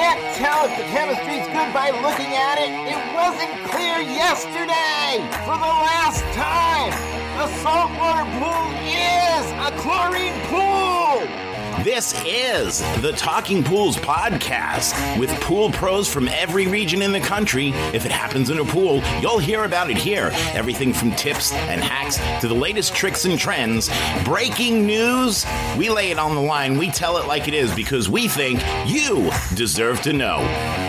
can't tell if the chemistry's good by looking at it. It wasn't clear yesterday. For the last time, the saltwater pool is a chlorine pool. This is the Talking Pools podcast with pool pros from every region in the country. If it happens in a pool, you'll hear about it here. Everything from tips and hacks to the latest tricks and trends. Breaking news, we lay it on the line. We tell it like it is because we think you deserve to know.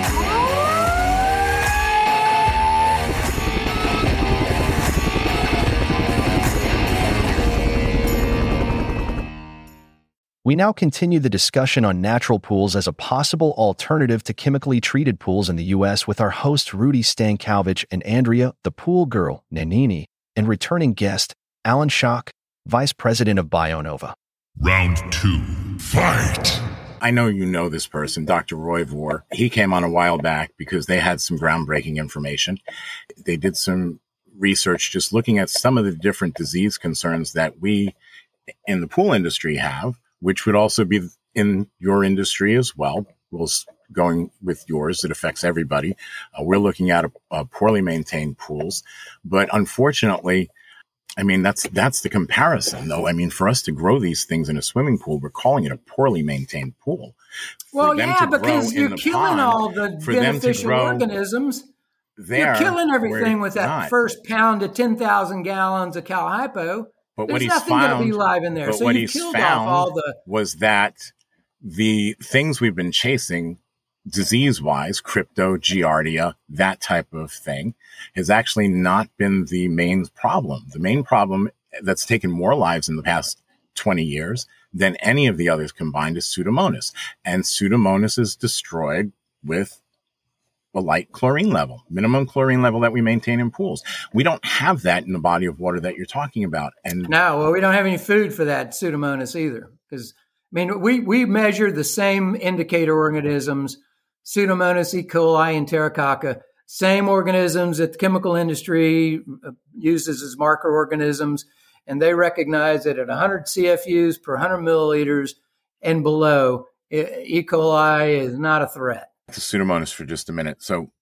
We now continue the discussion on natural pools as a possible alternative to chemically treated pools in the U.S. with our host Rudy Stankovic and Andrea, the pool girl, Nanini, and returning guest, Alan Schock, Vice President of BioNova. Round 2, fight! I know you know this person, Dr. Roy Vore. He came on a while back because they had some groundbreaking information. They did some research just looking at some of the different disease concerns that we in the pool industry have, which would also be in your industry as well. We'll going with yours. It affects everybody. We're looking at poorly maintained pools, but unfortunately, I mean, that's the comparison, though. I mean, for us to grow these things in a swimming pool, we're calling it a poorly maintained pool. Well, yeah, because you're killing all the beneficial organisms. You're killing everything with that first pound of 10,000 gallons of Cal Hypo. But There's what he's nothing going to be live in there. But so what you he's killed found off all the was that the things we've been chasing, disease-wise, crypto, giardia, that type of thing, has actually not been the main problem. The main problem that's taken more lives in the past 20 years than any of the others combined is Pseudomonas. And Pseudomonas is destroyed with a light chlorine level, minimum chlorine level that we maintain in pools. We don't have that in the body of water that you're talking about. And no, well, we don't have any food for that Pseudomonas either. Because, I mean, we measure the same indicator organisms, Pseudomonas, E. coli, and Enterococca, same organisms that the chemical industry uses as marker organisms, and they recognize that at 100 CFUs per 100 milliliters and below, E. coli is not a threat. To Pseudomonas for just a minute. So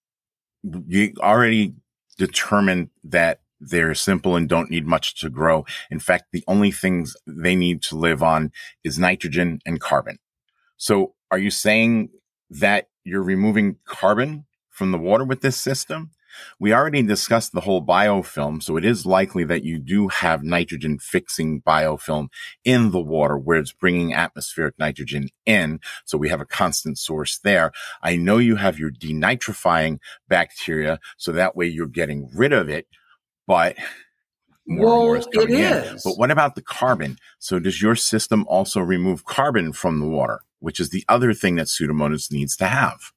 you already determined that they're simple and don't need much to grow. In fact, the only things they need to live on is nitrogen and carbon. So are you saying that you're removing carbon from the water with this system? We already discussed the whole biofilm, so it is likely that you do have nitrogen-fixing biofilm in the water where it's bringing atmospheric nitrogen in, so we have a constant source there. I know you have your denitrifying bacteria, so that way you're getting rid of it, but more and more is coming in. But what about the carbon? So does your system also remove carbon from the water, which is the other thing that Pseudomonas needs to have?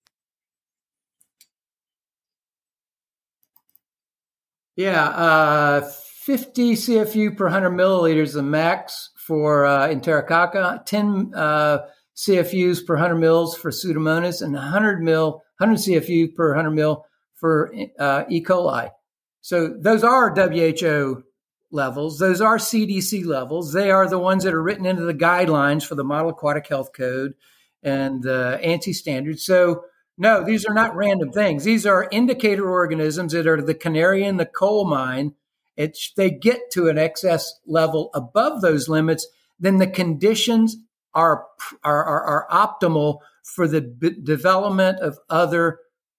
Yeah, 50 CFU per 100 milliliters the max for Enterococca, 10 CFUs per 100 mils for Pseudomonas, and 100 CFU per 100 mil for E. coli. So those are WHO levels. Those are CDC levels. They are the ones that are written into the guidelines for the Model Aquatic Health Code and the ANSI standards. So no, these are not random things. These are indicator organisms that are the canary in the coal mine. They get to an excess level above those limits, then the conditions are optimal for the development of other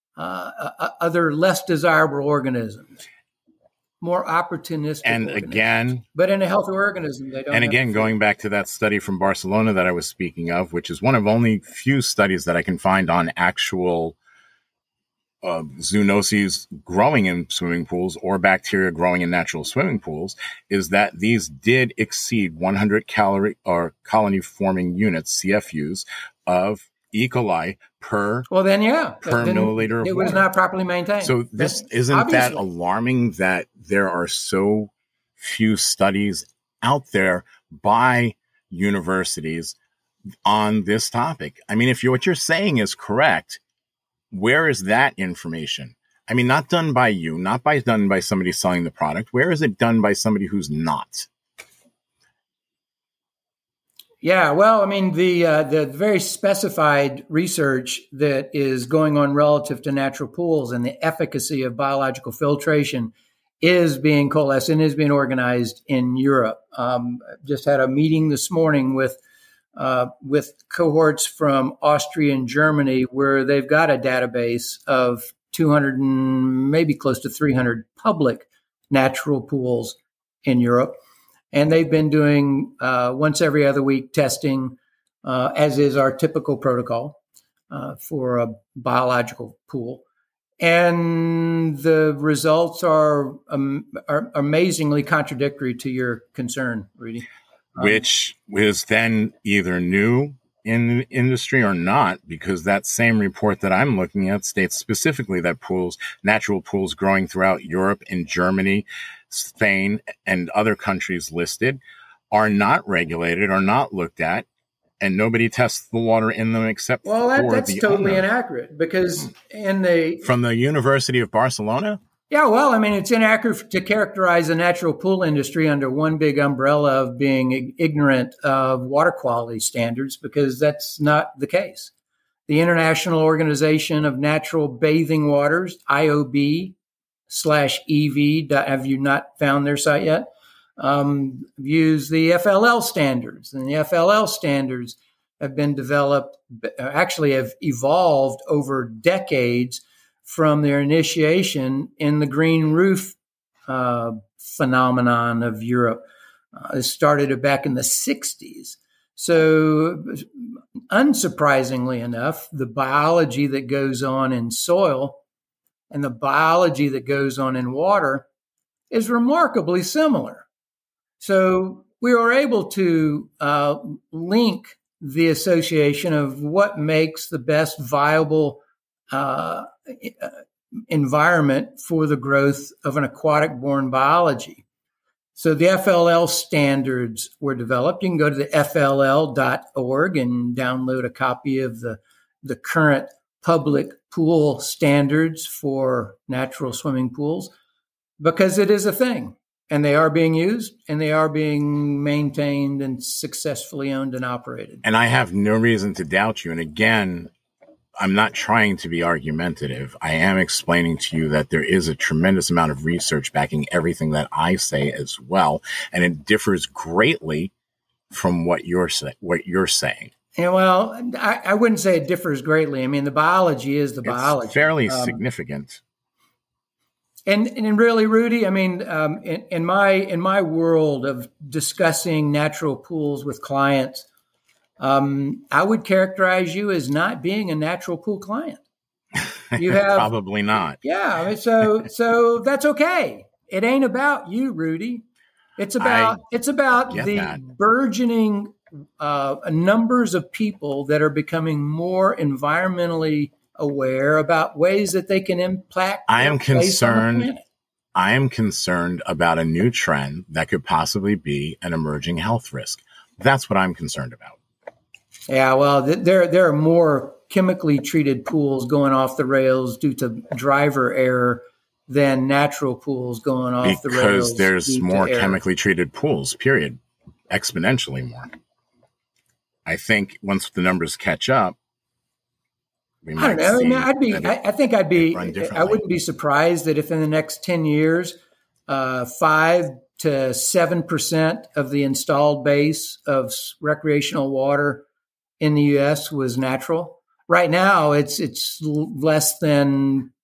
less desirable organisms, more opportunistic. And again, but in a healthy organism, they don't. And again, going back to that study from Barcelona that I was speaking of, which is one of only few studies that I can find on actual zoonoses growing in swimming pools or bacteria growing in natural swimming pools, is that these did exceed 100 calorie or colony forming units, CFUs, of E. coli per milliliter of water. It was not properly maintained. So isn't that alarming that there are so few studies out there by universities on this topic? I mean, if what you're saying is correct, where is that information? I mean, not done by you, done by somebody selling the product. Where is it done by somebody who's not? Yeah, well, I mean, the very specified research that is going on relative to natural pools and the efficacy of biological filtration is being coalesced and is being organized in Europe. Just had a meeting this morning with cohorts from Austria and Germany, where they've got a database of 200 and maybe close to 300 public natural pools in Europe. And they've been doing once every other week testing, as is our typical protocol for a biological pool. And the results are amazingly contradictory to your concern, Rudy. Which is then either new in the industry or not, because that same report that I'm looking at states specifically that natural pools growing throughout Europe and Germany, Spain, and other countries listed are not regulated or not looked at, and nobody tests the water in them except that's the totally owner. Inaccurate, because From the University of Barcelona? Yeah, well, I mean, it's inaccurate to characterize the natural pool industry under one big umbrella of being ignorant of water quality standards, because that's not the case. The International Organization of Natural Bathing Waters, IOB/EV, have you not found their site yet? Use the FLL standards, and the FLL standards have been developed, actually have evolved over decades from their initiation in the green roof phenomenon of Europe. It started back in the 60s. So unsurprisingly enough, the biology that goes on in soil and the biology that goes on in water is remarkably similar. So we were able to link the association of what makes the best viable environment for the growth of an aquatic-borne biology. So the FLL standards were developed. You can go to the FLL.org and download a copy of the current public pool standards for natural swimming pools, because it is a thing, and they are being used, and they are being maintained and successfully owned and operated. And I have no reason to doubt you. And again, I'm not trying to be argumentative. I am explaining to you that there is a tremendous amount of research backing everything that I say as well, and it differs greatly from what you're saying. And well, I wouldn't say it differs greatly. I mean, the biology is the biology. It's fairly significant. And really, Rudy, I mean, in my world of discussing natural pools with clients, I would characterize you as not being a natural pool client. You have probably not. Yeah. So that's okay. It ain't about you, Rudy. It's about the burgeoning numbers of people that are becoming more environmentally aware about ways that they can impact. I am concerned about a new trend that could possibly be an emerging health risk. That's what I'm concerned about. Yeah, well, there are more chemically treated pools going off the rails due to driver error than natural pools going off the rails. Because there's more chemically treated pools, period. Exponentially more. I think once the numbers catch up, we might I don't know. I wouldn't be surprised that if in the next 10 years, 5 to 7% of the installed base of recreational water in the U.S. was natural. Right now, it's less than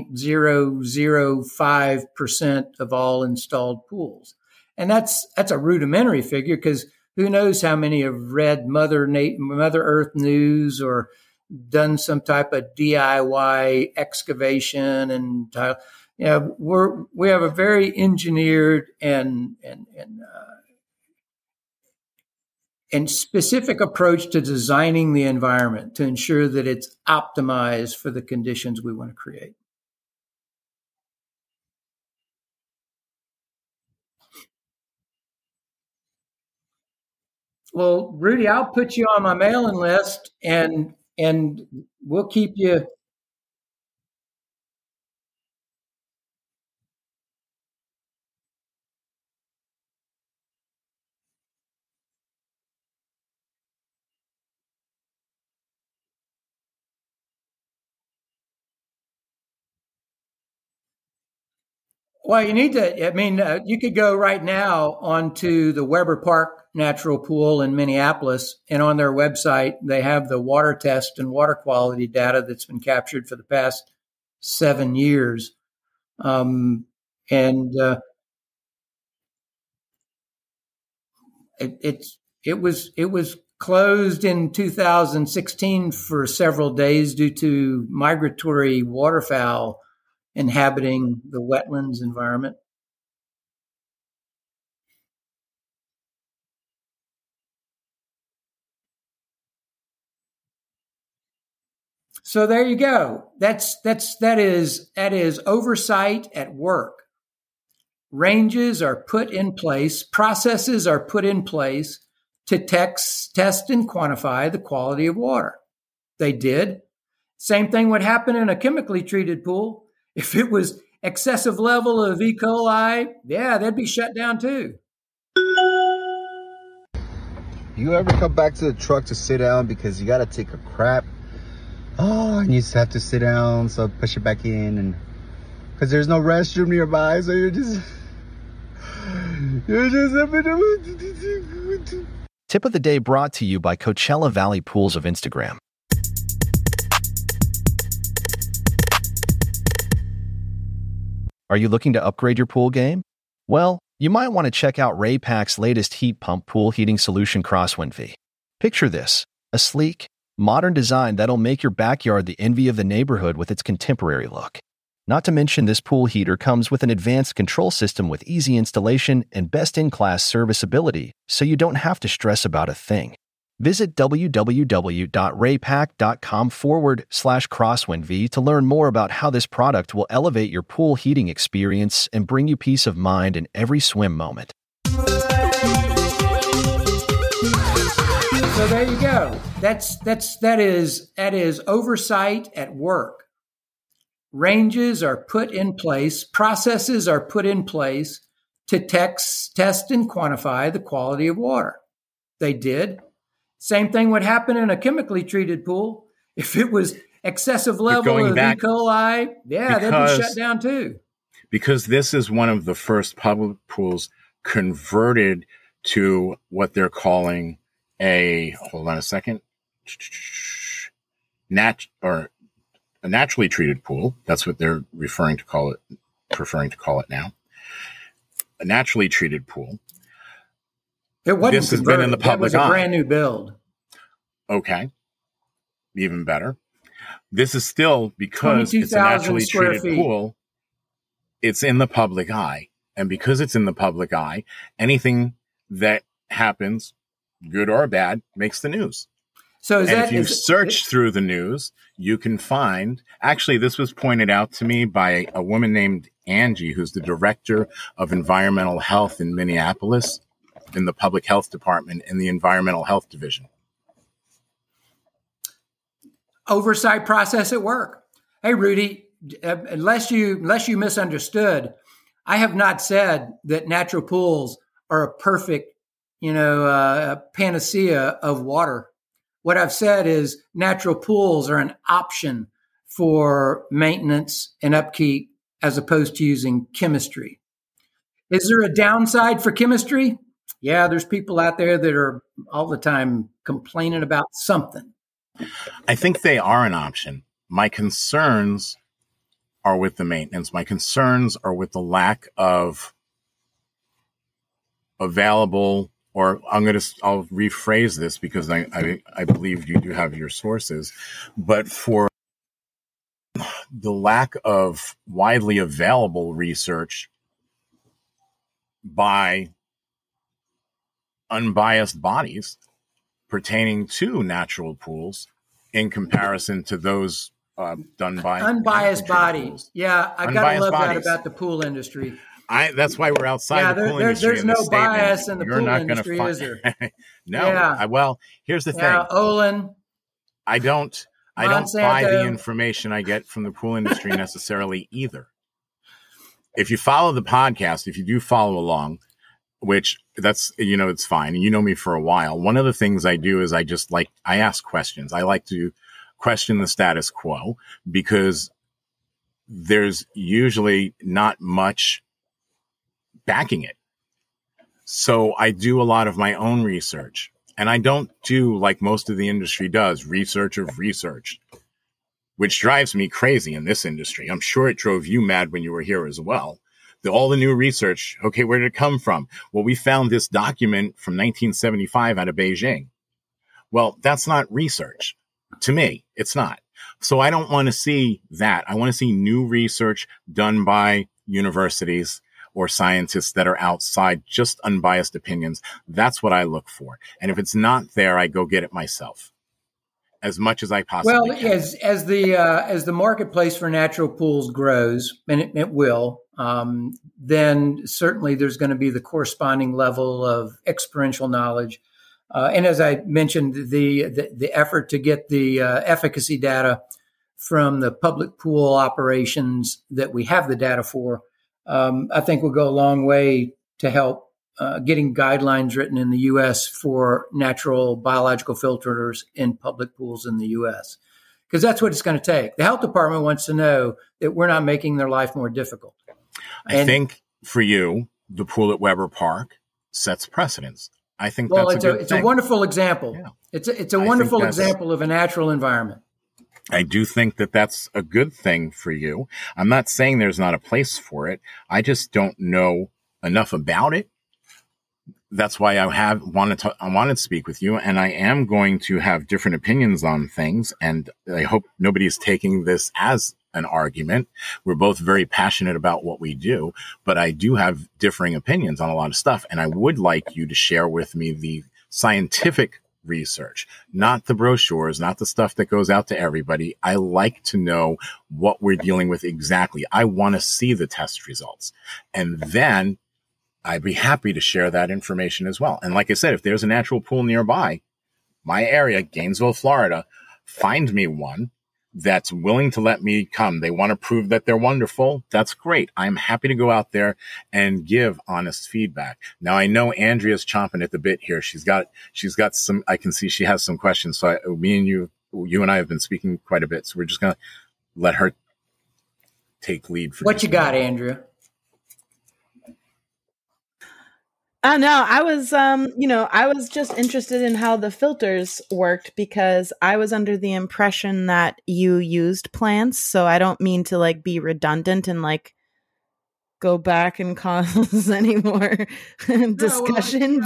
0.005% of all installed pools, and that's a rudimentary figure, because who knows how many have read Mother Earth News or done some type of DIY excavation, and we have a very engineered and specific approach to designing the environment to ensure that it's optimized for the conditions we want to create. Well, Rudy, I'll put you on my mailing list, and we'll keep you. Well, you need to, I mean, you could go right now onto the Weber Park Natural Pool in Minneapolis, and on their website, they have the water test and water quality data that's been captured for the past 7 years. And it was closed in 2016 for several days due to migratory waterfowl inhabiting the wetlands environment. So there you go. That is oversight at work. Ranges are put in place, processes are put in place to test and quantify the quality of water. They did. Same thing would happen in a chemically treated pool. If it was excessive level of E. coli, yeah, they'd be shut down too. You ever come back to the truck to sit down because you got to take a crap? Oh, and you just have to sit down, so push it back in, and because there's no restroom nearby, so you're just Tip of the day brought to you by Coachella Valley Pools of Instagram. Are you looking to upgrade your pool game? Well, you might want to check out Raypak's latest heat pump pool heating solution, Crosswind V. Picture this, a sleek, modern design that'll make your backyard the envy of the neighborhood with its contemporary look. Not to mention, this pool heater comes with an advanced control system with easy installation and best-in-class serviceability, so you don't have to stress about a thing. Visit www.raypak.com/crosswindv to learn more about how this product will elevate your pool heating experience and bring you peace of mind in every swim moment. So there you go. That is oversight at work. Ranges are put in place, processes are put in place to test and quantify the quality of water. They did. Same thing would happen in a chemically treated pool. If it was excessive level of E. coli, yeah, they'd be shut down too. Because this is one of the first public pools converted to what they're calling a naturally treated pool. That's what they're preferring to call it now. A naturally treated pool. It wasn't this has been in the public eye. That was a brand new build. Okay. Even better. This is still, because it's a naturally treated pool, it's in the public eye. And because it's in the public eye, anything that happens, good or bad, makes the news. So if you search through the news, you can find, actually, this was pointed out to me by a woman named Angie, who's the director of environmental health in Minneapolis, in the public health department, in the environmental health division. Oversight process at work. Hey, Rudy, unless you misunderstood, I have not said that natural pools are a perfect, panacea of water. What I've said is natural pools are an option for maintenance and upkeep as opposed to using chemistry. Is there a downside for chemistry? Yeah, there's people out there that are all the time complaining about something. I think they are an option. My concerns are with the maintenance. My concerns are with the lack of available, or I'll rephrase this because I believe you do have your sources, but for the lack of widely available research by unbiased bodies pertaining to natural pools in comparison to those done by unbiased bodies. Pools. Yeah, I gotta love bodies. That about the pool industry. That's why we're outside the pool industry. There's no bias in the pool industry, is there? No. Yeah. Well, here's the thing. Olin. I don't buy the information I get from the pool industry necessarily either. If you follow the podcast, if you do follow along, which that's, it's fine. And you know me for a while. One of the things I do is I ask questions. I like to question the status quo because there's usually not much backing it. So I do a lot of my own research, and I don't do like most of the industry does, research of research, which drives me crazy in this industry. I'm sure it drove you mad when you were here as well. All the new research. Okay, where did it come from? Well, we found this document from 1975 out of Beijing. Well, that's not research. To me, it's not. So I don't want to see that. I want to see new research done by universities or scientists that are outside just unbiased opinions. That's what I look for. And if it's not there, I go get it myself as much as I possibly can. As the marketplace for natural pools grows, and it will, then certainly there's going to be the corresponding level of experiential knowledge. And as I mentioned, the effort to get the efficacy data from the public pool operations that we have the data for, I think will go a long way to help getting guidelines written in the U.S. for natural biological filters in public pools in the U.S. Because that's what it's going to take. The health department wants to know that we're not making their life more difficult. I think for you, the pool at Weber Park sets precedence. I think it's a wonderful example. Yeah. It's a wonderful example of a natural environment. I do think that that's a good thing for you. I'm not saying there's not a place for it. I just don't know enough about it. That's why I wanted to speak with you, and I am going to have different opinions on things. And I hope nobody's taking this as an argument. We're both very passionate about what we do, but I do have differing opinions on a lot of stuff. And I would like you to share with me the scientific research, not the brochures, not the stuff that goes out to everybody. I like to know what we're dealing with exactly. I want to see the test results. And then I'd be happy to share that information as well. And like I said, if there's a natural pool nearby my area, Gainesville, Florida, find me one that's willing to let me come. They want to prove that they're wonderful. That's great. I'm happy to go out there and give honest feedback. Now, I know Andrea's chomping at the bit here. She's got some, I can see she has some questions. So me and you and I have been speaking quite a bit. So we're just going to let her take lead. For what you got, Andrea? No, I was just interested in how the filters worked because I was under the impression that you used plants. So I don't mean to like be redundant and like go back and cause any more discussion.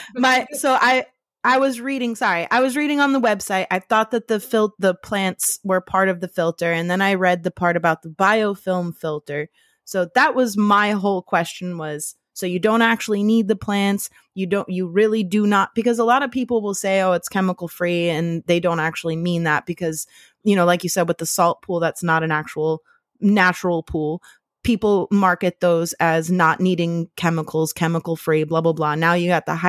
I was reading on the website. I thought that the plants were part of the filter. And then I read the part about the biofilm filter. So that was my whole question was, so you don't actually need the plants. You really do not, because a lot of people will say, oh, it's chemical free. And they don't actually mean that because, like you said, with the salt pool, that's not an actual natural pool. People market those as not needing chemicals, chemical free, blah, blah, blah. Now you got the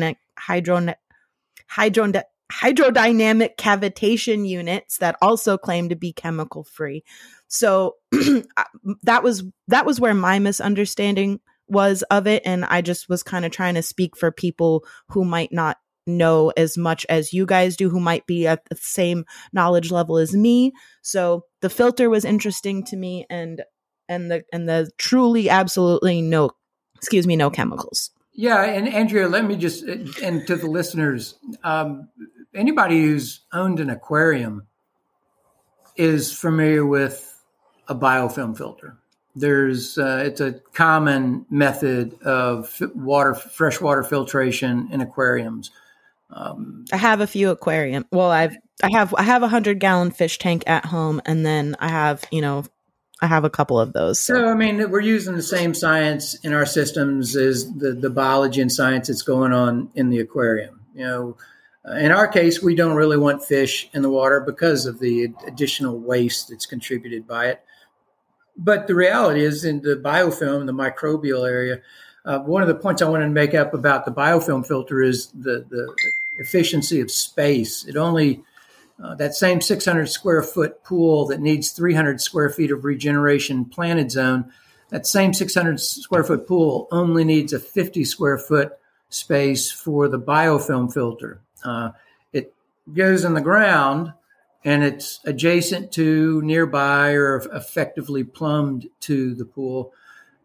hydrodynamic cavitation units that also claim to be chemical free. So that was where my misunderstanding was of it. And I just was kind of trying to speak for people who might not know as much as you guys do, who might be at the same knowledge level as me. So the filter was interesting to me and the truly absolutely no chemicals. Yeah. And Andrea, let me just, and to the listeners, anybody who's owned an aquarium is familiar with a biofilm filter. It's a common method of freshwater filtration in aquariums. I have a few aquarium. Well, I have a 100-gallon fish tank at home, and then I have a couple of those. So I mean, we're using the same science in our systems as the biology and science that's going on in the aquarium. In our case, we don't really want fish in the water because of the additional waste that's contributed by it. But the reality is in the biofilm, the microbial area, one of the points I wanted to make up about the biofilm filter is the efficiency of space. It only, that same 600 square foot pool that needs 300 square feet of regeneration planted zone, that same 600 square foot pool only needs a 50 square foot space for the biofilm filter. It goes in the ground, and it's adjacent to, nearby, or effectively plumbed to the pool.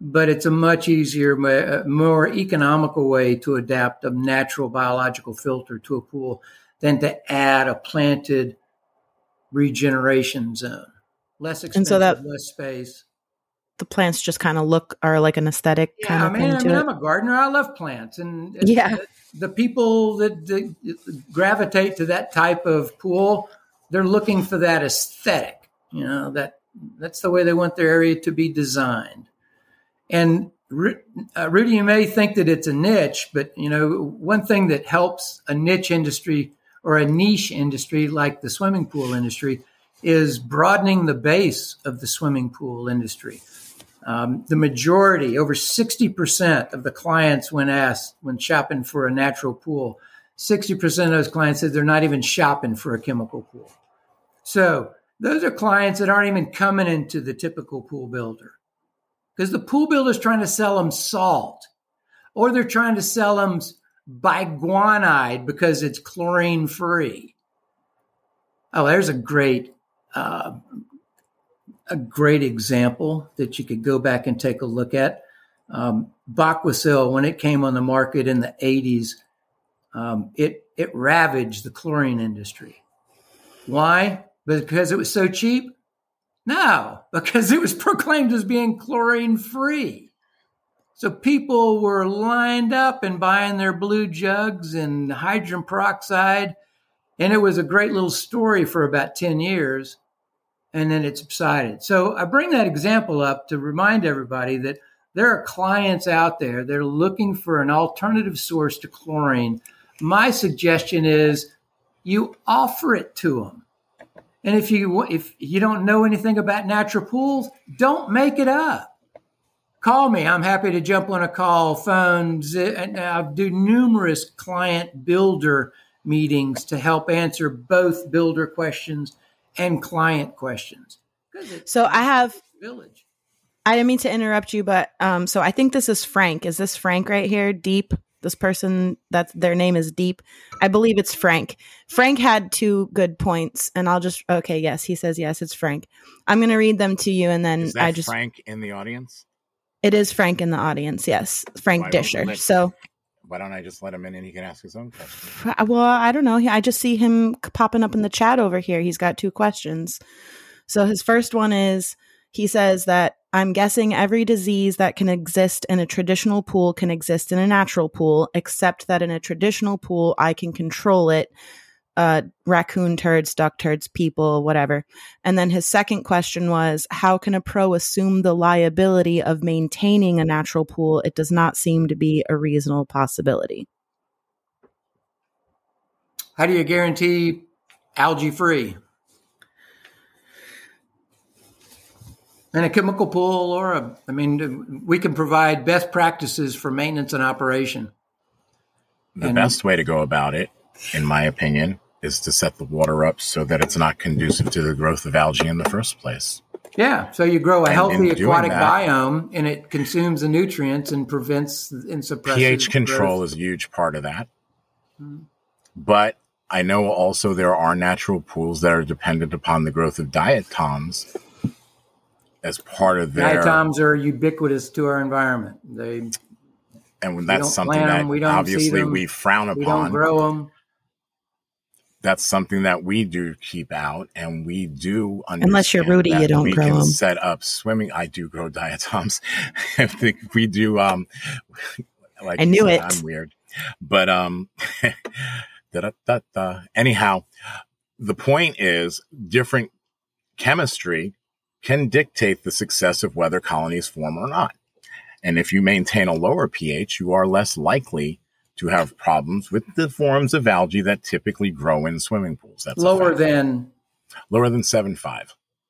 but it's a much easier, more economical way to adapt a natural biological filter to a pool than to add a planted regeneration zone. Less expensive, And so that less space. the plants just kind of are like an aesthetic kind of thing to it. I'm a gardener. I love plants. And Yeah. the people that gravitate to that type of pool, they're looking for that aesthetic. That's the way they want their area to be designed. And Rudy, you may think that it's a niche, but one thing that helps a niche industry or a niche industry like the swimming pool industry is broadening the base of the swimming pool industry. The majority, over 60% of the clients when asked, when shopping for a natural pool, 60% of those clients said they're not even shopping for a chemical pool. So those are clients that aren't even coming into the typical pool builder because the pool builder is trying to sell them salt, or they're trying to sell them biguanide because it's chlorine free. Oh, there's a great example that you could go back and take a look at. Baquacil, when it came on the market in the 80s, it ravaged the chlorine industry. Why? Because it was so cheap? No, because it was proclaimed as being chlorine free. So people were lined up and buying their blue jugs and hydrogen peroxide. And it was a great little story for about 10 years. And then it subsided. So I bring that example up to remind everybody that there are clients out there that are looking for an alternative source to chlorine. My suggestion is you offer it to them. And if you don't know anything about natural pools, don't make it up. Call me. I'm happy to jump on a call, phones. And I do numerous client builder meetings to help answer both builder questions and client questions. So I didn't mean to interrupt you, but so I think this is Frank. Is this Frank right here? Deep. This person, their name is Deep. I believe it's Frank. Frank had 2 good points, and okay, yes, he says yes, it's Frank. I'm going to read them to you, and then is that Frank in the audience? It is Frank in the audience, yes, Frank Disher. Why don't I just let him in and he can ask his own question? Well, I don't know. I just see him popping up in the chat over here. He's got 2 questions. So his first one is, he says that I'm guessing every disease that can exist in a traditional pool can exist in a natural pool, except that in a traditional pool, I can control it. Raccoon turds, duck turds, people, whatever. And then his second question was, how can a pro assume the liability of maintaining a natural pool? It does not seem to be a reasonable possibility. How do you guarantee algae free? In a chemical pool we can provide best practices for maintenance and operation. The best way to go about it, in my opinion, is to set the water up so that it's not conducive to the growth of algae in the first place. Yeah, so you grow a healthy aquatic biome, and it consumes the nutrients and prevents and suppresses pH control growth. Is a huge part of that. But I know also there are natural pools that are dependent upon the growth of diatoms as part of their... Diatoms are ubiquitous to our environment. And that's something that obviously we frown upon. We don't grow them. That's something that we do keep out, and we do understand. Unless you're Rudy, you don't grow them. We can set up swimming. I do grow diatoms. I think we do. Like I knew it. I'm weird, but anyhow, the point is different chemistry can dictate the success of whether colonies form or not. And if you maintain a lower pH, you are less likely to have problems with the forms of algae that typically grow in swimming pools. That's lower than 7.5.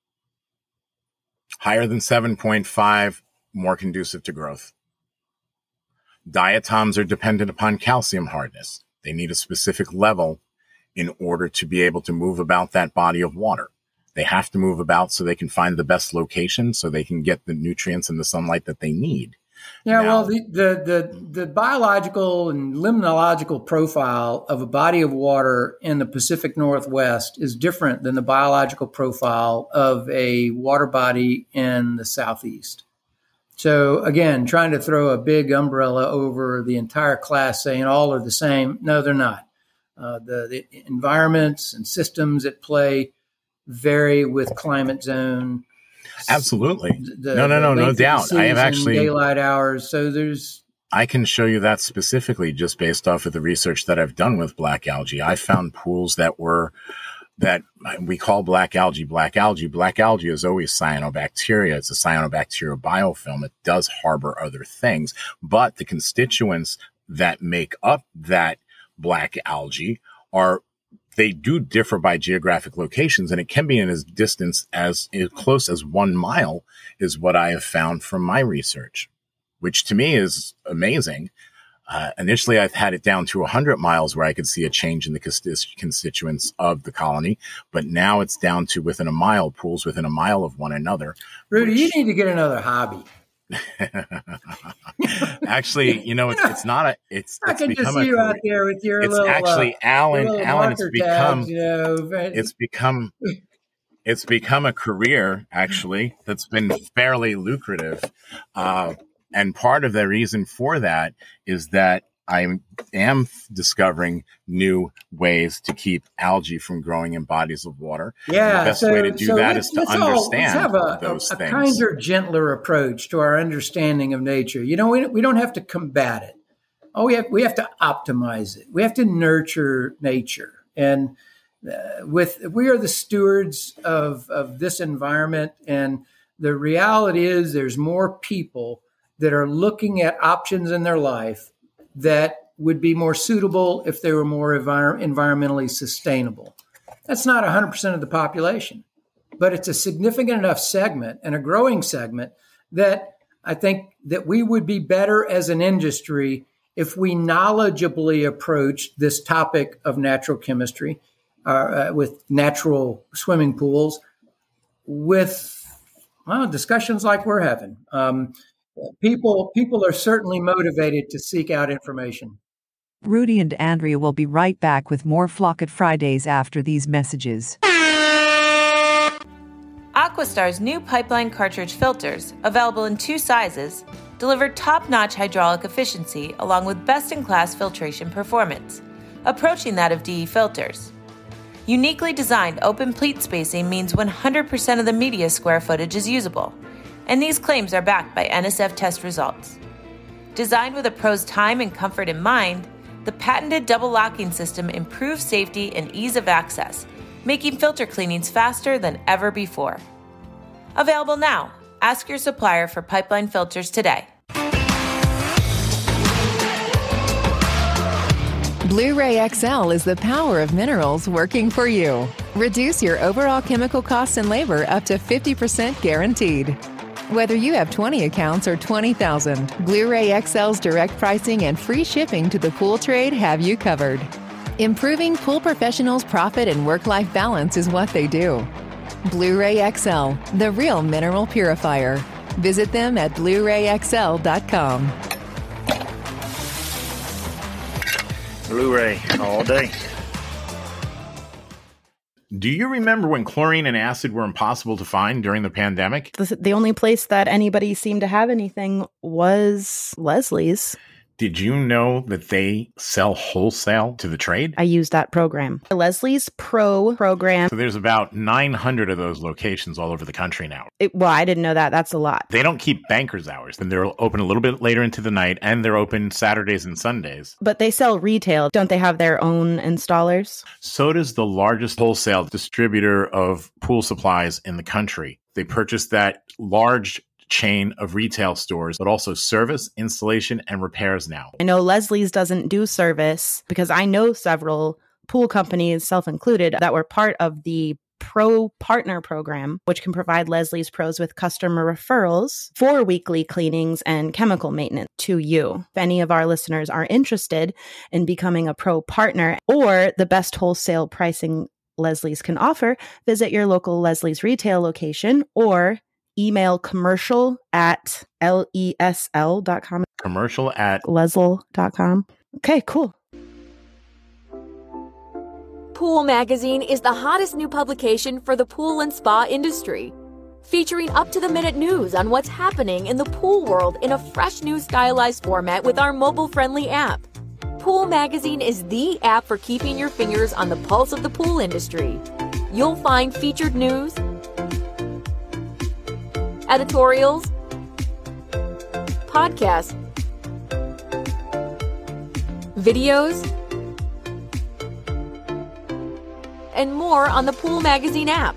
Higher than 7.5, more conducive to growth. Diatoms are dependent upon calcium hardness. They need a specific level in order to be able to move about that body of water. They have to move about so they can find the best location so they can get the nutrients and the sunlight that they need. Yeah, well, the biological and limnological profile of a body of water in the Pacific Northwest is different than the biological profile of a water body in the Southeast. So again, trying to throw a big umbrella over the entire class saying all are the same. No, they're not. The environments and systems at play vary with climate zone. Absolutely. No doubt. Season, I have actually daylight hours. So I can show you that specifically just based off of the research that I've done with black algae. I found pools that we call black algae. Black algae is always cyanobacteria. It's a cyanobacterial biofilm. It does harbor other things, but the constituents that make up that black algae they do differ by geographic locations, and it can be in as distance as close as 1 mile is what I have found from my research, which to me is amazing. Initially, I've had it down to 100 miles where I could see a change in the constituents of the colony, but now it's down to within a mile, pools within a mile of one another. Rudy, you need to get another hobby. Actually, it's not it's I can just see you out there with your little. It's actually Alan. It's become it's become a career actually that's been fairly lucrative, and part of the reason for that is that I am discovering new ways to keep algae from growing in bodies of water. Yeah, the best way to do that is to understand those things. A kinder, gentler approach to our understanding of nature. We don't have to combat it. We have to optimize it. We have to nurture nature, and we are the stewards of this environment. And the reality is, there's more people that are looking at options in their life that would be more suitable if they were more environmentally sustainable. That's not 100% of the population, but it's a significant enough segment and a growing segment that I think that we would be better as an industry if we knowledgeably approach this topic of natural chemistry with natural swimming pools with discussions like we're having. People are certainly motivated to seek out information. Rudy and Andrea will be right back with more Flock It Fridays after these messages. Aquastar's new pipeline cartridge filters, available in 2 sizes, deliver top-notch hydraulic efficiency along with best-in-class filtration performance, approaching that of DE filters. Uniquely designed open pleat spacing means 100% of the media square footage is usable, and these claims are backed by NSF test results. Designed with a pro's time and comfort in mind, the patented double locking system improves safety and ease of access, making filter cleanings faster than ever before. Available now. Ask your supplier for pipeline filters today. Blu-ray XL is the power of minerals working for you. Reduce your overall chemical costs and labor up to 50% guaranteed. Whether you have 20 accounts or 20,000, Blu-ray XL's direct pricing and free shipping to the pool trade have you covered. Improving pool professionals' profit and work-life balance is what they do. Blu-ray XL, the real mineral purifier. Visit them at BluRayXL.com. Blu-ray all day. Do you remember when chlorine and acid were impossible to find during the pandemic? The only place that anybody seemed to have anything was Leslie's. Did you know that they sell wholesale to the trade? I use that program. Leslie's Pro program. So there's about 900 of those locations all over the country now. I didn't know that. That's a lot. They don't keep bankers hours. Then they're open a little bit later into the night, and they're open Saturdays and Sundays. But they sell retail. Don't they have their own installers? So does the largest wholesale distributor of pool supplies in the country. They purchased that large chain of retail stores, but also service, installation, and repairs now. I know Leslie's doesn't do service because I know several pool companies, self-included, that were part of the Pro Partner Program, which can provide Leslie's Pros with customer referrals for weekly cleanings and chemical maintenance to you. If any of our listeners are interested in becoming a Pro Partner or the best wholesale pricing Leslie's can offer, visit your local Leslie's retail location or email commercial@lesl.com. Commercial@lesl.com. Okay, cool. Pool Magazine is the hottest new publication for the pool and spa industry. featuring up-to-the-minute news on what's happening in the pool world in a fresh new stylized format with our mobile-friendly app. Pool Magazine is the app for keeping your fingers on the pulse of the pool industry. You'll find featured news, editorials, podcasts, videos, and more on the Pool Magazine app.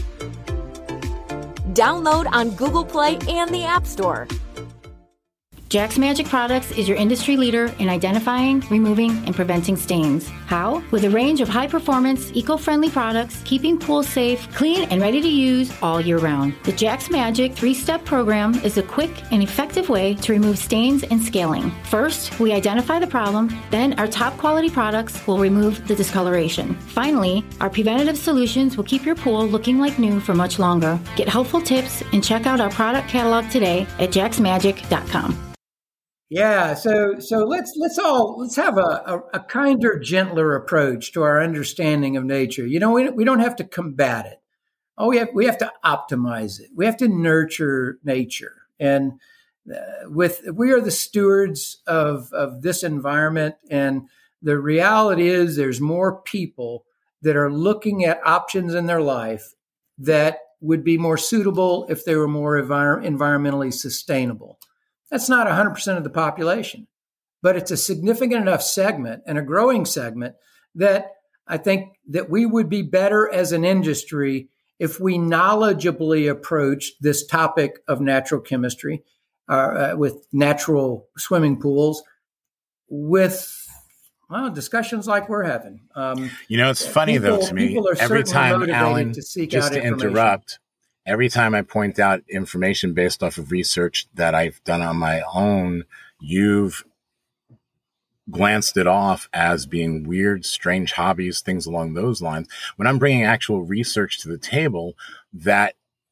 Download on Google Play and the App Store. Jack's Magic Products is your industry leader in identifying, removing, and preventing stains. How? With a range of high-performance, eco-friendly products, keeping pools safe, clean, and ready to use all year round. The Jack's Magic 3-step program is a quick and effective way to remove stains and scaling. First, we identify the problem, then our top-quality products will remove the discoloration. Finally, our preventative solutions will keep your pool looking like new for much longer. Get helpful tips and check out our product catalog today at jacksmagic.com. Yeah, so let's have a kinder, gentler approach to our understanding of nature. You know, we don't have to combat it. We have to optimize it. We have to nurture nature, and we are the stewards of this environment. And the reality is, there's more people that are looking at options in their life that would be more suitable if they were more environmentally sustainable. That's not 100% of the population, but it's a significant enough segment and a growing segment that I think that we would be better as an industry if we knowledgeably approached this topic of natural chemistry with natural swimming pools with discussions like we're having. It's funny though to me, every time, Alan, just to interrupt, every time I point out information based off of research that I've done on my own, you've glanced it off as being weird, strange hobbies, things along those lines. When I'm bringing actual research to the table, that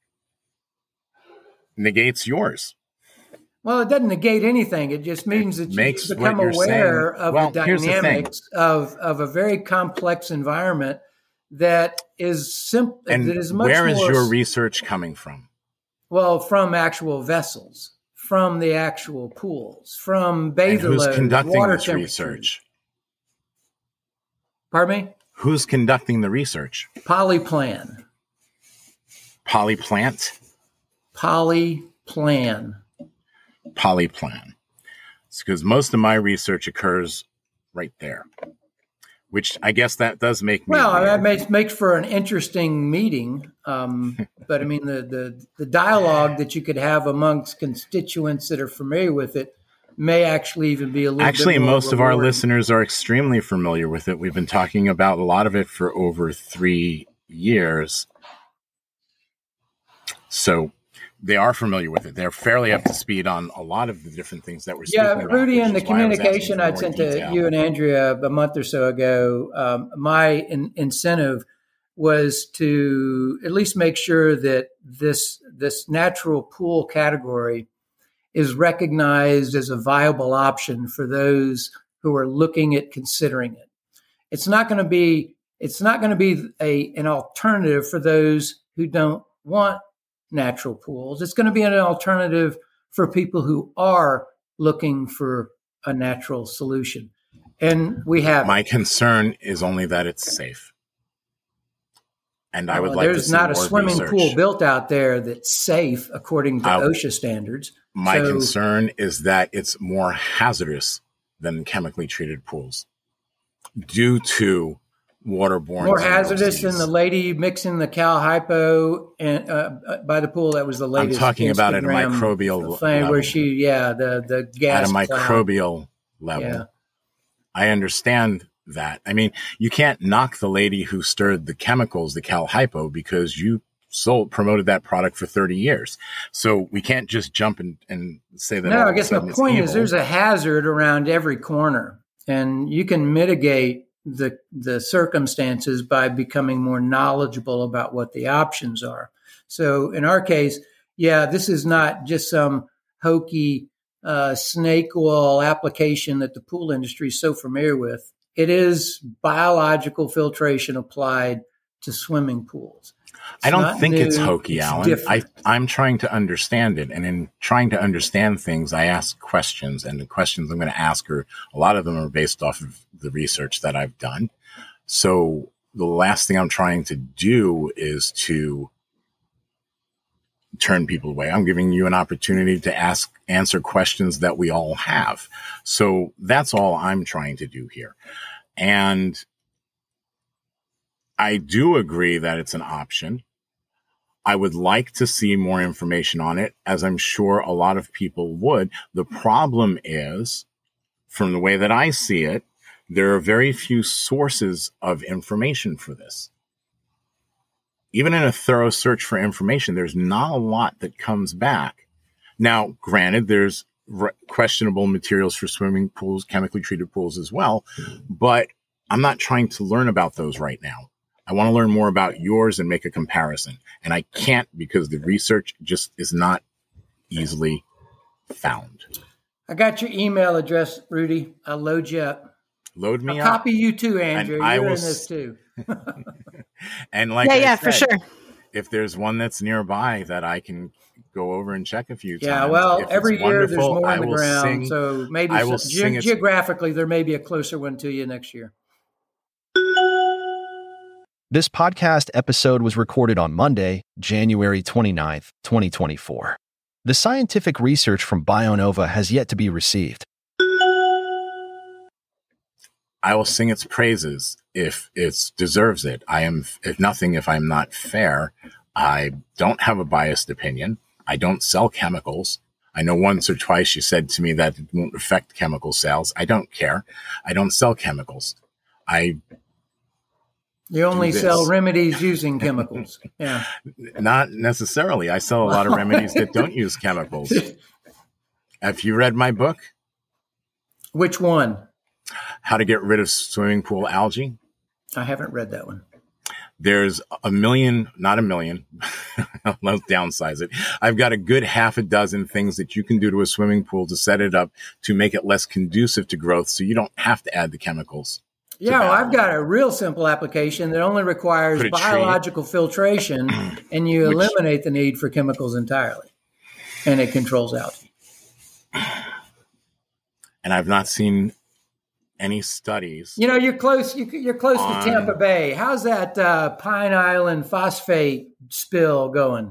negates yours. Well, it doesn't negate anything. It just means that you become aware of the dynamics of a very complex environment that is simple. And that is much where is more, your research coming from? Well, from actual vessels, from the actual pools, from bather loads, who's conducting water this temperature. research? Pardon me? Who's conducting the research? Polyplan. Polyplant? Polyplan. Polyplan. It's because most of my research occurs right there, which I guess that does make me. Well, that makes for an interesting meeting. But I mean, the dialogue that you could have amongst constituents that are familiar with it may actually even be a little bit more most of our rewarding. listeners are extremely familiar with it. We've been talking about a lot of it for over 3 years. So they are familiar with it. They're fairly up to speed on a lot of the different things that we're speaking about. Yeah, Rudy, and the which is why I was asking communication for I more sent detail. to you and Andrea a month or so ago, my incentive was to at least make sure that this natural pool category is recognized as a viable option for those who are looking at considering it. It's not going to be an alternative for those who don't want natural pools. It's going to be an alternative for people who are looking for a natural solution. And we have. My concern is only that it's safe. And I would like to see more There's not a swimming research. pool built out there that's safe according to OSHA standards. My concern is that it's more hazardous than chemically treated pools due to waterborne. More hazardous than the lady mixing the Cal Hypo and by the pool. That was the latest. I'm talking about at a Instagram microbial thing level. where the gas at a cloud. microbial level. Yeah. I understand that. I mean, you can't knock the lady who stirred the chemicals, the Cal Hypo, because you promoted that product for 30 years. So we can't just jump and say that. No, I guess my point is there's a hazard around every corner, and you can mitigate the circumstances by becoming more knowledgeable about what the options are. So in our case, this is not just some hokey snake oil application that the pool industry is so familiar with. It is biological filtration applied to swimming pools. I don't think it's new, hokey, it's Alan. different. I'm trying to understand it. And in trying to understand things, I ask questions. And the questions I'm going to ask a lot of them are based off of the research that I've done. So the last thing I'm trying to do is to turn people away. I'm giving you an opportunity to answer questions that we all have. So that's all I'm trying to do here. And I do agree that it's an option. I would like to see more information on it, as I'm sure a lot of people would. The problem is, from the way that I see it, there are very few sources of information for this. Even in a thorough search for information, there's not a lot that comes back. Now, granted, there's questionable materials for swimming pools, chemically treated pools as well, but I'm not trying to learn about those right now. I want to learn more about yours and make a comparison. And I can't because the research just is not easily found. I got your email address, Rudy. I'll load you up. Load me I'll up. Copy you too, Andrew. You're in this too. And like I said, for sure. If there's one that's nearby that I can go over and check a few times. Yeah, well, if every year there's more on the ground. Sing, so maybe geographically there may be a closer one to you next year. This podcast episode was recorded on Monday, January 29th, 2024. The scientific research from BioNova has yet to be received. I will sing its praises if it deserves it. If I'm not fair, I don't have a biased opinion. I don't sell chemicals. I know once or twice you said to me that it won't affect chemical sales. I don't care. I don't sell chemicals. You only sell remedies using chemicals. Yeah. Not necessarily. I sell a lot of remedies that don't use chemicals. Have you read my book? Which one? How to Get Rid of Swimming Pool Algae. I haven't read that one. There's not a million. Let's downsize it. I've got a good half a dozen things that you can do to a swimming pool to set it up to make it less conducive to growth so you don't have to add the chemicals. Yeah, well, I've got a real simple application that only requires biological filtration, and you eliminate the need for chemicals entirely, and it controls algae. And I've not seen any studies. You know, you're close. You're close to Tampa Bay. How's that Pine Island phosphate spill going?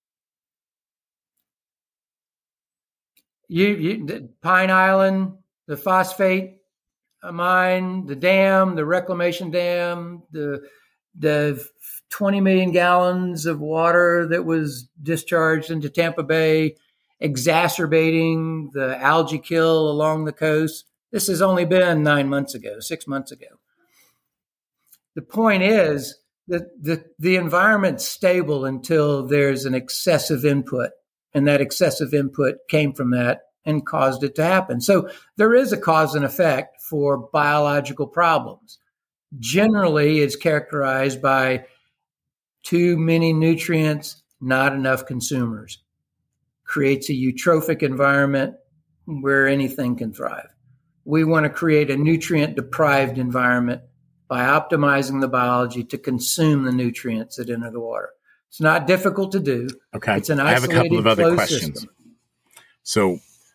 Pine Island, the phosphate mine, the dam, the reclamation dam, the 20 million gallons of water that was discharged into Tampa Bay, exacerbating the algae kill along the coast. This has only been 6 months ago. The point is that the environment's stable until there's an excessive input, and that excessive input came from that and caused it to happen. So there is a cause and effect for biological problems. Generally, it's characterized by too many nutrients, not enough consumers. Creates a eutrophic environment where anything can thrive. We want to create a nutrient-deprived environment by optimizing the biology to consume the nutrients that enter the water. It's not difficult to do. Okay. It's an I have a couple of other questions. System. So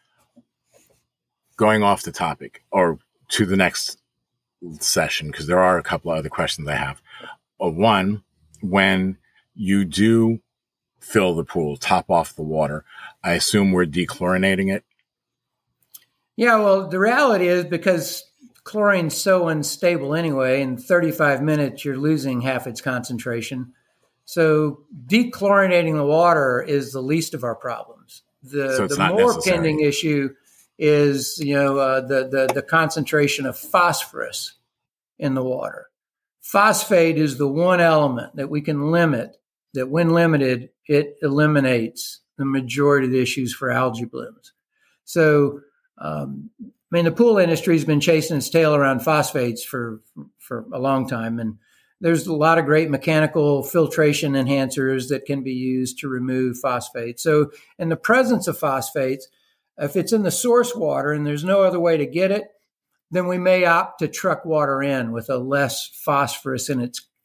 going off the topic or to the next session, because there are a couple of other questions I have. One, when you do fill the pool, top off the water, I assume we're dechlorinating it? Yeah, well, the reality is because chlorine's so unstable anyway, in 35 minutes, you're losing half its concentration. So dechlorinating the water is the least of our problems. The more pending issue is, the concentration of phosphorus in the water. Phosphate is the one element that we can limit, that when limited, it eliminates the majority of the issues for algae blooms. So, the pool industry has been chasing its tail around phosphates for a long time. And there's a lot of great mechanical filtration enhancers that can be used to remove phosphates. So in the presence of phosphates, if it's in the source water and there's no other way to get it, then we may opt to truck water in with a less phosphorus in its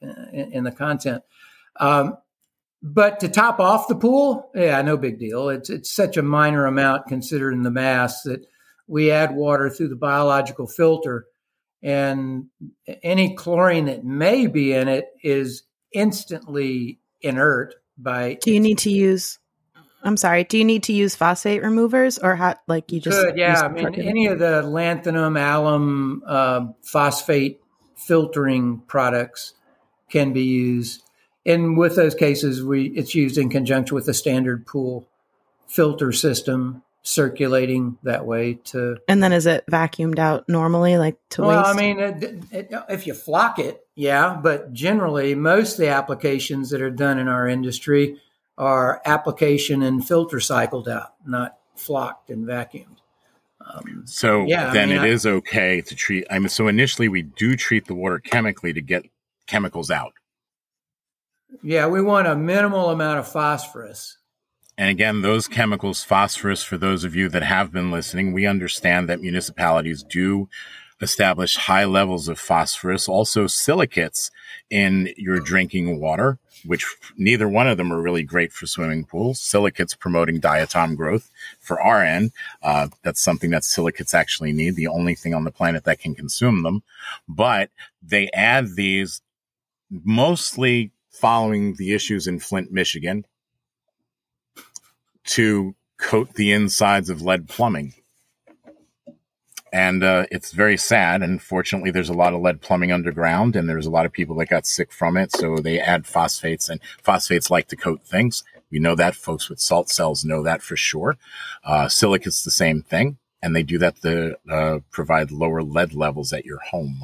in the content. But to top off the pool, no big deal. It's such a minor amount considering the mass that we add water through the biological filter, and any chlorine that may be in it is instantly inert by. Do you need to use phosphate removers, or you just could? Yeah, I mean, any of the lanthanum, alum, phosphate filtering products can be used. And with those cases, it's used in conjunction with the standard pool filter system, circulating that way to. And then is it vacuumed out normally, to waste? Well, I mean, if you flock it, yeah. But generally, most of the applications that are done in our industry are application and filter cycled out, not flocked and vacuumed. It is okay to treat. So initially, we do treat the water chemically to get chemicals out. Yeah, we want a minimal amount of phosphorus. And again, those chemicals, phosphorus, for those of you that have been listening, we understand that municipalities do establish high levels of phosphorus, also silicates in your drinking water, which neither one of them are really great for swimming pools. Silicates promoting diatom growth for our end. That's something that silicates actually need, the only thing on the planet that can consume them. But they add these mostly following the issues in Flint, Michigan, to coat the insides of lead plumbing. And it's very sad. Unfortunately, there's a lot of lead plumbing underground, and there's a lot of people that got sick from it. So they add phosphates, and phosphates like to coat things. We know that. Folks with salt cells know that for sure. Silicate's the same thing, and they do that to provide lower lead levels at your home.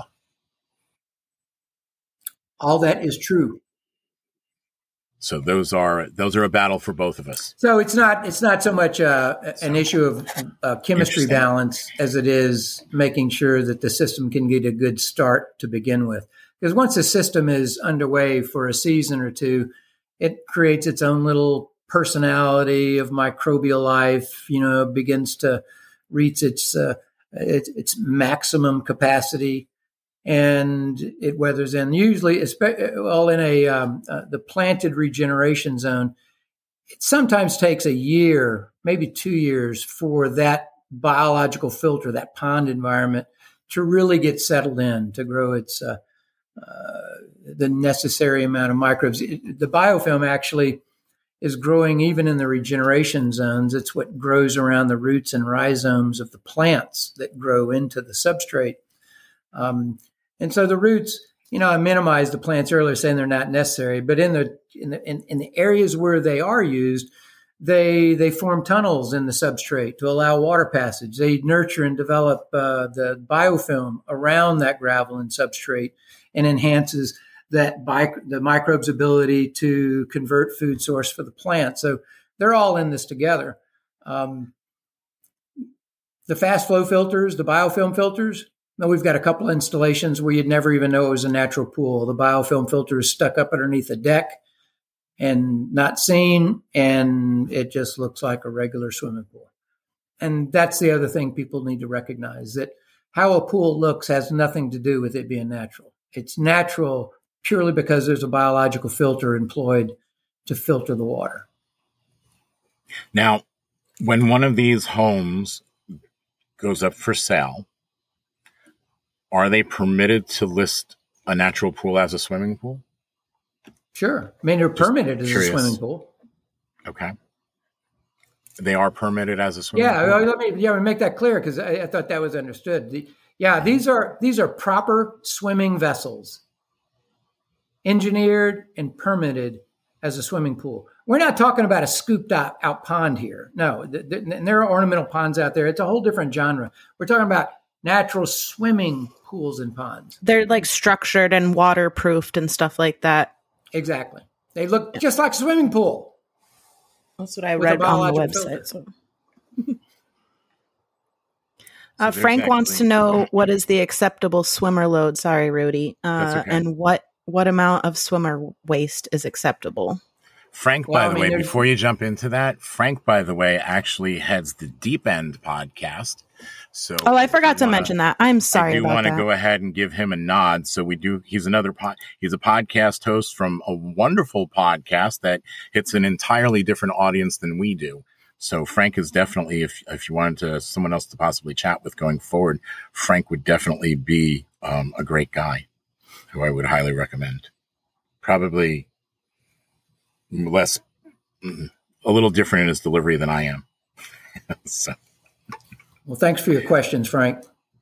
All that is true. So those are a battle for both of us. So it's not so much an issue of chemistry balance as it is making sure that the system can get a good start to begin with. Because once a system is underway for a season or two, it creates its own little personality of microbial life. Begins to reach its maximum capacity. And it weathers in. Usually, in the planted regeneration zone, it sometimes takes a year, maybe 2 years, for that biological filter, that pond environment, to really get settled in, to grow its the necessary amount of microbes. The biofilm actually is growing even in the regeneration zones. It's what grows around the roots and rhizomes of the plants that grow into the substrate. And so the roots, I minimized the plants earlier, saying they're not necessary, but in the areas where they are used, they form tunnels in the substrate to allow water passage. They nurture and develop the biofilm around that gravel and substrate, and enhances the microbes' ability to convert food source for the plant. So they're all in this together. The fast flow filters, the biofilm filters. Now, we've got a couple installations where you'd never even know it was a natural pool. The biofilm filter is stuck up underneath the deck and not seen, and it just looks like a regular swimming pool. And that's the other thing people need to recognize, that how a pool looks has nothing to do with it being natural. It's natural purely because there's a biological filter employed to filter the water. Now, when one of these homes goes up for sale, are they permitted to list a natural pool as a swimming pool? Sure. I mean, they're permitted as a swimming pool. Okay. They are permitted as a swimming pool? Let me make that clear, because I thought that was understood. These are proper swimming vessels, engineered and permitted as a swimming pool. We're not talking about a scooped out pond here. No, there are ornamental ponds out there. It's a whole different genre. We're talking about natural swimming pools and ponds. They're structured and waterproofed and stuff like that. Exactly. They look just like a swimming pool. That's what I read on the website. So Frank wants to know, what is the acceptable swimmer load? Sorry, Rudy. And what amount of swimmer waste is acceptable? Frank, by the way, before you jump into that, Frank, by the way, actually heads the Deep End podcast. So, I forgot to mention that. I'm sorry. I do want to go ahead and give him a nod. So we do. He's he's a podcast host from a wonderful podcast that hits an entirely different audience than we do. So Frank is definitely, if you wanted someone else to possibly chat with going forward, Frank would definitely be a great guy who I would highly recommend. Probably a little different in his delivery than I am. So. Well, thanks for your questions, Frank.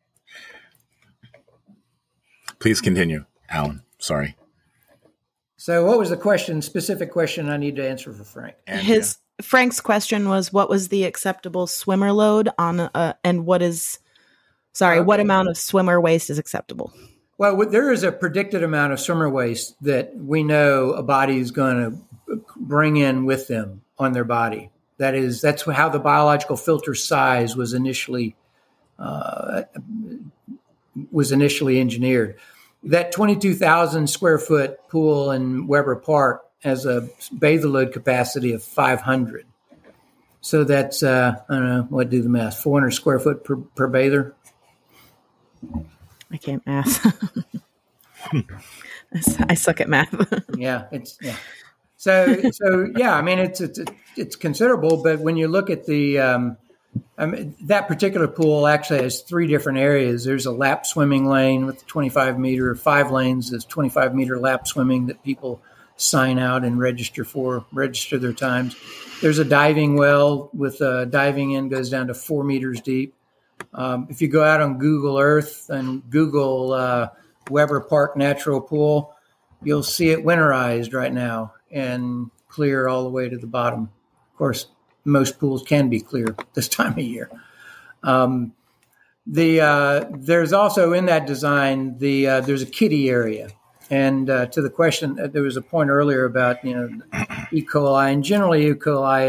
Please continue, Alan. Sorry. So what was the specific question I need to answer for Frank? Frank's question was, what was the acceptable swimmer load on, and what amount of swimmer waste is acceptable? Well, there is a predicted amount of swimmer waste that we know a body is going to bring in with them on their body. That's how the biological filter size was initially engineered. That 22,000 square foot pool in Weber Park has a bather load capacity of 500. So that's I don't know what, do the math, 400 square foot per bather. I can't math. I suck at math. Yeah. So yeah, I mean, it's considerable, but when you look at that particular pool actually has 3 different areas. There's a lap swimming lane with 25 meter, 5 lanes. There's 25 meter lap swimming that people sign out and register their times. There's a diving well with diving in goes down to 4 meters deep. If you go out on Google Earth and Google Weber Park Natural Pool, you'll see it winterized right now and clear all the way to the bottom. Of course, most pools can be clear this time of year. There's also in that design, there's a kiddie area. And to the question, there was a point earlier about, E. coli, and generally E. coli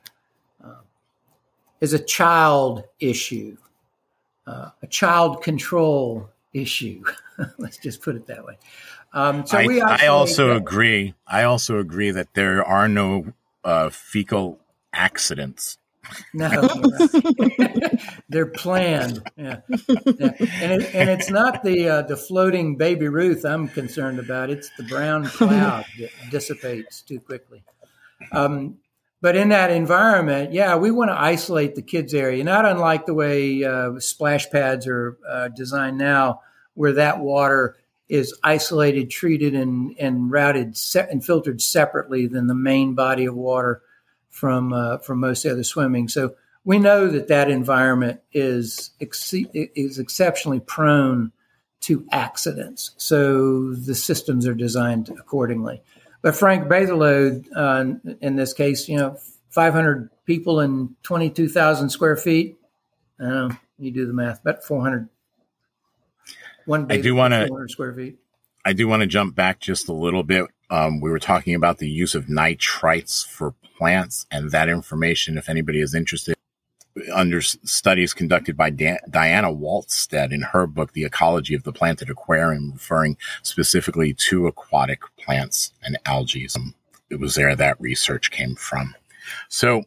is a child issue, a child control issue. Let's just put it that way. I also agree that there are no fecal accidents. No, they're planned. Yeah. And it's not the floating Baby Ruth I'm concerned about. It's the brown cloud that dissipates too quickly. But in that environment, we want to isolate the kids area, not unlike the way splash pads are designed now, where that water is isolated, treated, and routed and filtered separately than the main body of water from most other swimming. So we know that environment is exceptionally prone to accidents. So the systems are designed accordingly. But Frank, bather load in this case, 500 people in 22,000 square feet. You do the math, about 400. One bather, 400 square feet. I do want to jump back just a little bit. We were talking about the use of nitrites for plants, and that information, if anybody is interested, under studies conducted by Diana Waltstead in her book, The Ecology of the Planted Aquarium, referring specifically to aquatic plants and algae. It was there that research came from. So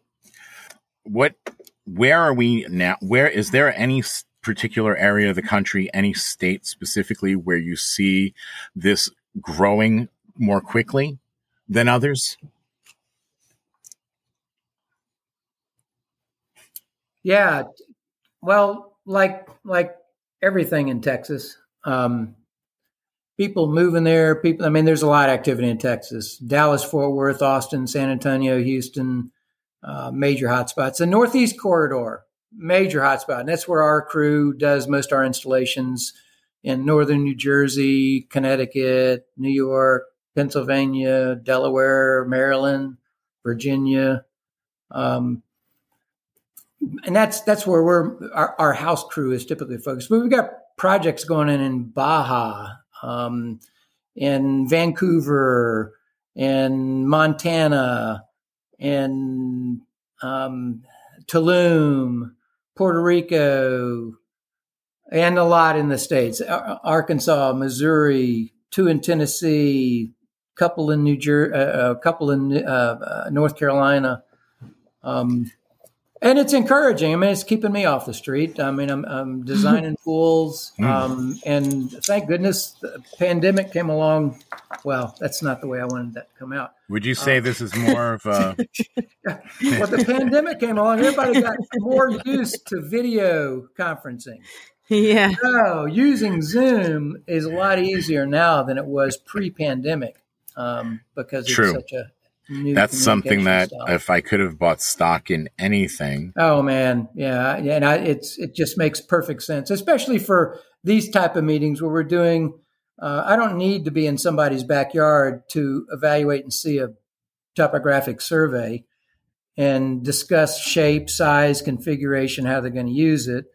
where are we now? Where is there any particular area of the country, any state specifically, where you see this growing more quickly than others? Yeah, well, like everything in Texas, people moving there. There's a lot of activity in Texas: Dallas, Fort Worth, Austin, San Antonio, Houston, major hotspots. The Northeast Corridor, major hotspot, and that's where our crew does most of our installations in northern New Jersey, Connecticut, New York, Pennsylvania, Delaware, Maryland, Virginia. And that's where our house crew is typically focused. But we've got projects going in Baja, in Vancouver, in Montana, in Tulum, Puerto Rico, and a lot in the States. Arkansas, Missouri, 2 in Tennessee, couple in New Jersey, a couple in North Carolina. And it's encouraging. I mean, it's keeping me off the street. I mean, I'm designing pools, and thank goodness the pandemic came along. Well, that's not the way I wanted that to come out. Would you say this is more of a... Well, the pandemic came along. Everybody got more used to video conferencing. Yeah. So using Zoom is a lot easier now than it was pre-pandemic because it's such a new That's something that style. if I could have bought stock in anything. Oh man, yeah, and it just makes perfect sense, especially for these type of meetings where we're doing. I don't need to be in somebody's backyard to evaluate and see a topographic survey and discuss shape, size, configuration, how they're going to use it.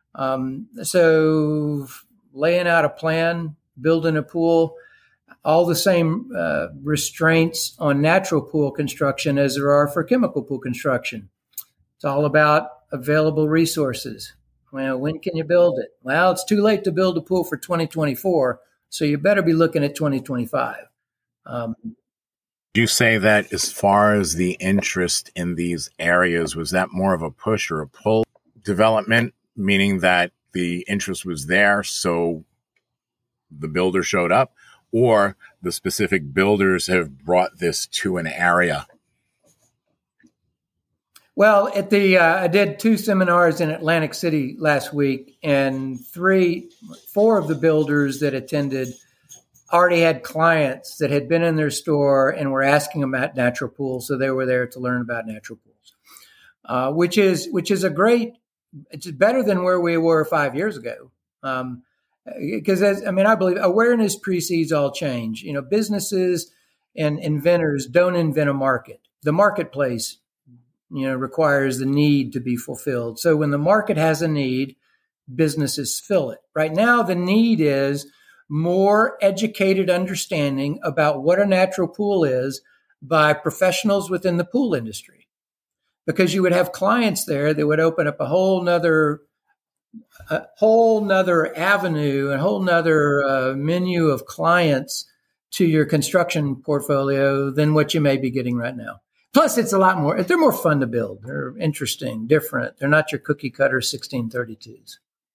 So laying out a plan, building a pool, all the same restraints on natural pool construction as there are for chemical pool construction. It's all about available resources. Well, when can you build it? Well, it's too late to build a pool for 2024, so you better be looking at 2025. Do you say that as far as the interest in these areas, was that more of a push or a pull development, meaning that the interest was there, so the builder showed up? Or the specific builders have brought this to an area? Well, I did 2 seminars in Atlantic City last week, and 4 of the builders that attended already had clients that had been in their store and were asking them about natural pools, so they were there to learn about natural pools, which is a great. It's better than where we were 5 years ago. Because I believe awareness precedes all change. You know, businesses and inventors don't invent a market. The marketplace, requires the need to be fulfilled. So when the market has a need, businesses fill it. Right now, the need is more educated understanding about what a natural pool is by professionals within the pool industry. Because you would have clients there that would open up a whole nother avenue, a whole nother menu of clients to your construction portfolio than what you may be getting right now. Plus, it's a lot more. They're more fun to build. They're interesting, different. They're not your cookie cutter 1632s.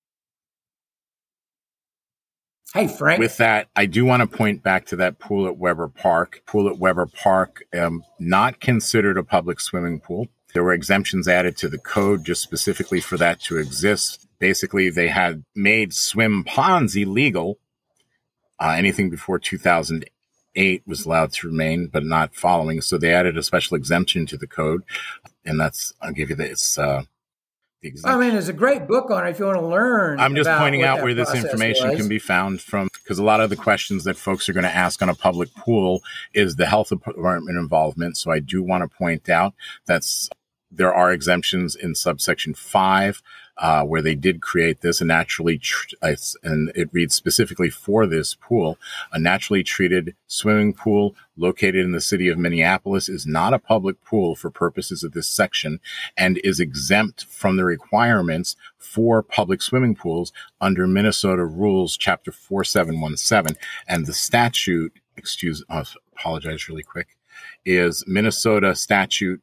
Hey, Frank. With that, I do want to point back to that pool at Weber Park. Pool at Weber Park, not considered a public swimming pool. There were exemptions added to the code just specifically for that to exist. Basically, they had made swim ponds illegal. Anything before 2008 was allowed to remain, but not following. So they added a special exemption to the code. And I'll give you this. There's a great book on it if you want to learn. I'm just pointing out where this information can be found from, because a lot of the questions that folks are going to ask on a public pool is the health department involvement. So I do want to point out there are exemptions in subsection 5 where they did create this, and it reads specifically for this pool, a naturally treated swimming pool located in the city of Minneapolis is not a public pool for purposes of this section and is exempt from the requirements for public swimming pools under Minnesota Rules, Chapter 4717. And the statute, apologize really quick, is Minnesota Statute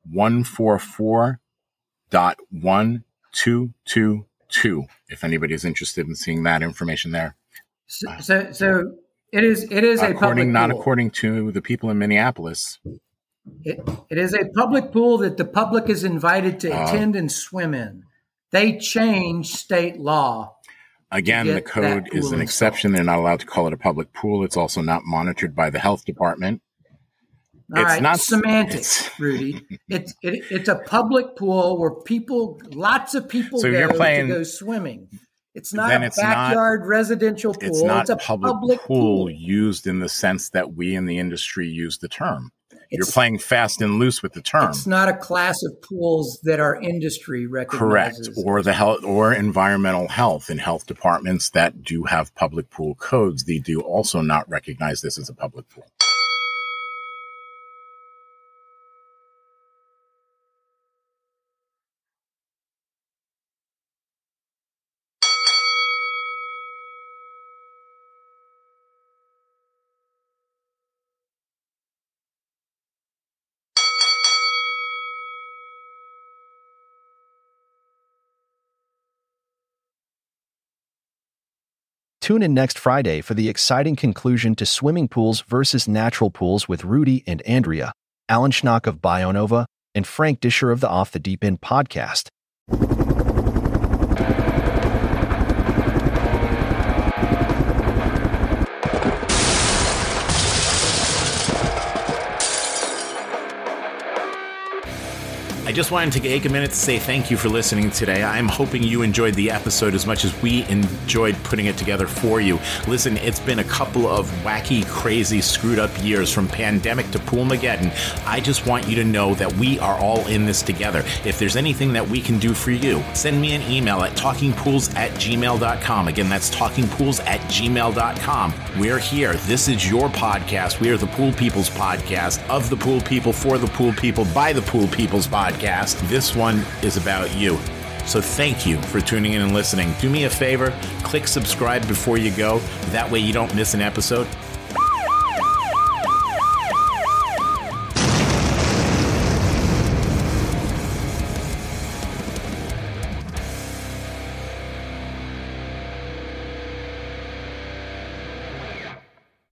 144.122, if anybody is interested in seeing that information there. So it is a public not pool. According to the people in Minneapolis. It is a public pool that the public is invited to attend and swim in. They change state law. Again, the code is an exception. They're not allowed to call it a public pool. It's also not monitored by the health department. It's not semantics, Rudy. It's a public pool where lots of people to go swimming. It's not a backyard residential pool. It's a public pool used in the sense that we in the industry use the term. You're playing fast and loose with the term. It's not a class of pools that our industry recognizes. Correct. Or the health or environmental health and health departments that do have public pool codes. They do also not recognize this as a public pool. Tune in next Friday for the exciting conclusion to swimming pools versus natural pools with Rudy and Andrea, Alan Schnock of Bionova, and Frank Disher of the Off the Deep End podcast. I just wanted to take a minute to say thank you for listening today. I'm hoping you enjoyed the episode as much as we enjoyed putting it together for you. Listen, it's been a couple of wacky, crazy, screwed up years from pandemic to Poolmageddon. I just want you to know that we are all in this together. If there's anything that we can do for you, send me an email at talkingpools@gmail.com. Again, that's talkingpools@gmail.com. We're here. This is your podcast. We are the Pool People's podcast, of the Pool People, for the Pool People, by the Pool People's podcast. This one is about you. So thank you for tuning in and listening. Do me a favor, click subscribe before you go. That way you don't miss an episode.